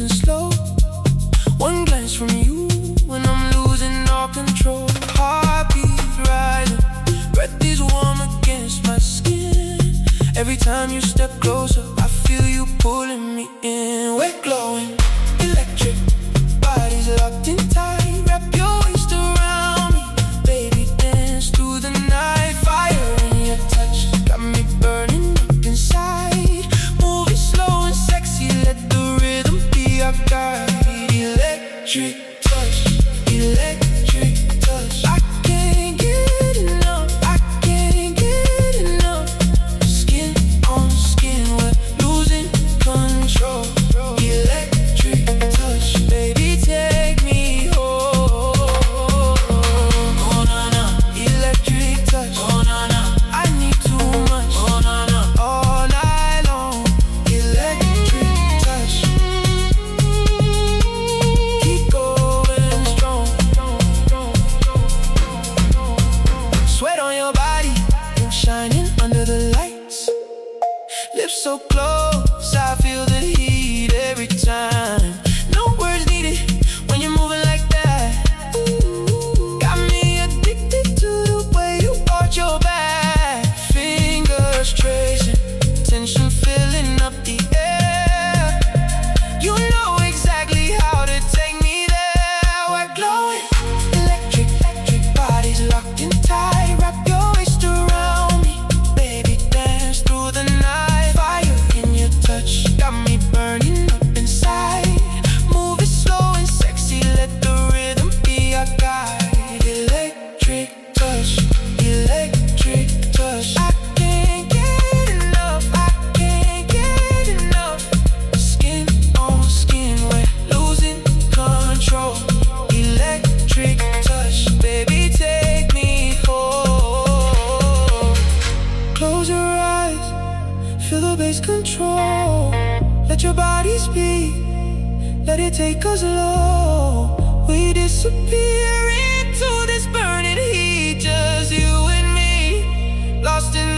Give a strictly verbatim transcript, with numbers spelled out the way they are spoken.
and slow. One glance from you and I'm losing all control. Heartbeat rising, breath is warm against my skin. Every time you step closer, I feel you pulling me in. We're glowing, electric, bodies locked in tight. Wrap your waist around me, baby, dance through the night. Fire in your touch, got me burning up inside. Move it slow and sexy, let the rhythm be our guide. Electric touch, electric touch. I can't get enough, I can't get enough. Skin on skin, we're losing control. Electric touch, baby, take me home. Oh na na, electric touch. Oh na na, I need too much. Oh na na, all night long. Electric touch. Keep going strong. Sweat on your body, shining under the lights. Lips so close, I feel the heat every time. No words needed when you're moving like that. Ooh, got me addicted to the way you arch your back. Fingers tracing, tension filling up the air. You know exactly how to take me there. We're glowing, electric, electric, bodies locked in tight. Wrap your waist around me, baby, dance through the night. Fire in your touch, got me burning up inside. Move it slow and sexy, let the rhythm be our guide. Electric touch, electric touch. I can't get enough, I can't get enough. Skin on skin, we're losing control. Electric touch, baby, take me home. Close your eyes, feel the bass control. Let your body speak, let it take us low. We disappear into this burning heat, just you and me, lost in